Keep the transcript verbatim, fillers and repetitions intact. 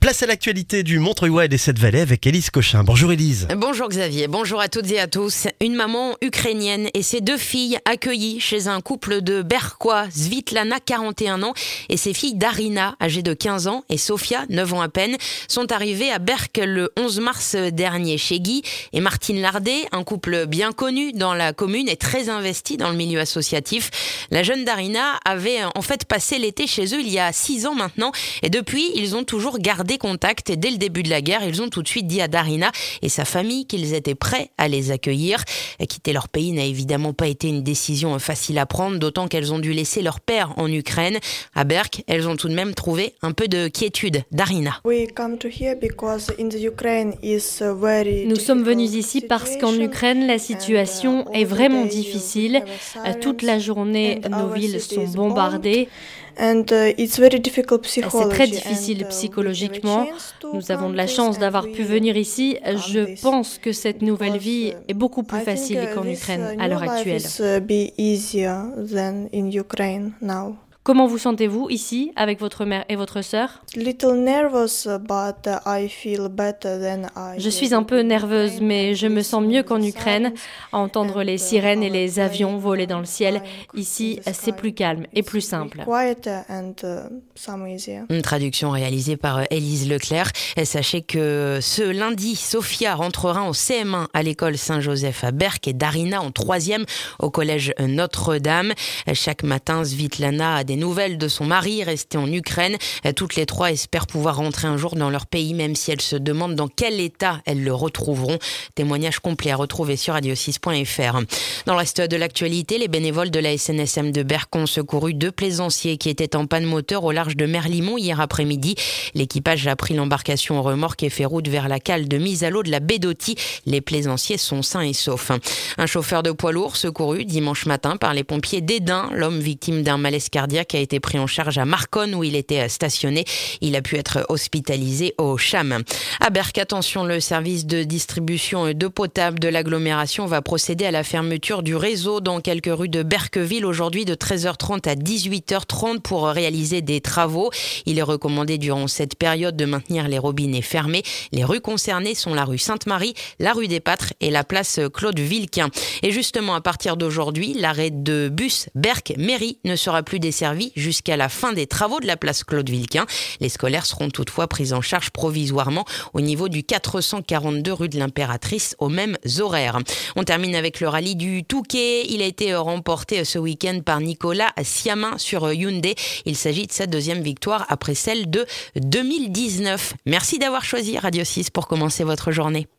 Place à l'actualité du Montreuil et des Sept-Vallées avec Élise Cochin. Bonjour Élise. Bonjour Xavier, bonjour à toutes et à tous. Une maman ukrainienne et ses deux filles accueillies chez un couple de Berkois, Svitlana, quarante et un ans, et ses filles Darina, âgée de quinze ans, et Sofia, neuf ans à peine, sont arrivées à Berck le onze mars dernier. Chez Guy et Martine Lardet, un couple bien connu dans la commune et très investi dans le milieu associatif. La jeune Darina avait en fait passé l'été chez eux il y a six ans maintenant, et depuis, ils ont toujours gardé contact. Et dès le début de la guerre, ils ont tout de suite dit à Darina et sa famille qu'ils étaient prêts à les accueillir. Quitter leur pays n'a évidemment pas été une décision facile à prendre, d'autant qu'elles ont dû laisser leur père en Ukraine. À Berck, elles ont tout de même trouvé un peu de quiétude. Darina. Nous sommes venus ici parce qu'en Ukraine, la situation est vraiment difficile. Toute la journée, nos villes sont bombardées. C'est très difficile psychologiquement. Nous avons de la chance d'avoir pu venir ici. Je pense que cette nouvelle vie est beaucoup plus facile qu'en Ukraine à l'heure actuelle. Comment vous sentez-vous ici avec votre mère et votre sœur ? Je suis un peu nerveuse, mais je me sens mieux qu'en Ukraine. À entendre les sirènes et les avions voler dans le ciel, ici, c'est plus calme et plus simple. Une traduction réalisée par Élise Leclerc. Et sachez que ce lundi, Sofia rentrera en C M un à l'école Saint-Joseph à Berck et Darina en troisième au collège Notre-Dame. Chaque matin, Svitlana a des nouvelles de son mari resté en Ukraine. Toutes les trois espèrent pouvoir rentrer un jour dans leur pays, même si elles se demandent dans quel état elles le retrouveront. Témoignage complet à retrouver sur radio six point f r. Dans le reste de l'actualité, les bénévoles de la S N S M de Berck ont secouru deux plaisanciers qui étaient en panne moteur au large de Merlimont hier après-midi. L'équipage a pris l'embarcation en remorque et fait route vers la cale de mise à l'eau de la baie d'Auty. Les plaisanciers sont sains et saufs. Un chauffeur de poids lourd secouru dimanche matin par les pompiers d'Edin. L'homme victime d'un malaise cardiaque a été pris en charge à Marconne où il était stationné. Il a pu être hospitalisé au CHAM. À Berck, attention, le service de distribution d'eau potable de l'agglomération va procéder à la fermeture du réseau dans quelques rues de Berckville aujourd'hui de treize heures trente à dix-huit heures trente pour réaliser des travaux. Il est recommandé durant cette période de maintenir les robinets fermés. Les rues concernées sont la rue Sainte-Marie, la rue des Pâtres et la place Claude Vilquin. Et justement, à partir d'aujourd'hui, l'arrêt de bus Berck-Mairie ne sera plus desservi jusqu'à la fin des travaux de la place Claude Vilquin. Les scolaires seront toutefois pris en charge provisoirement au niveau du quatre cent quarante-deux rue de l'Impératrice aux mêmes horaires. On termine avec le rallye du Touquet. Il a été remporté ce week-end par Nicolas Siamin sur Hyundai. Il s'agit de sa deuxième victoire après celle de deux mille dix-neuf. Merci d'avoir choisi Radio six pour commencer votre journée.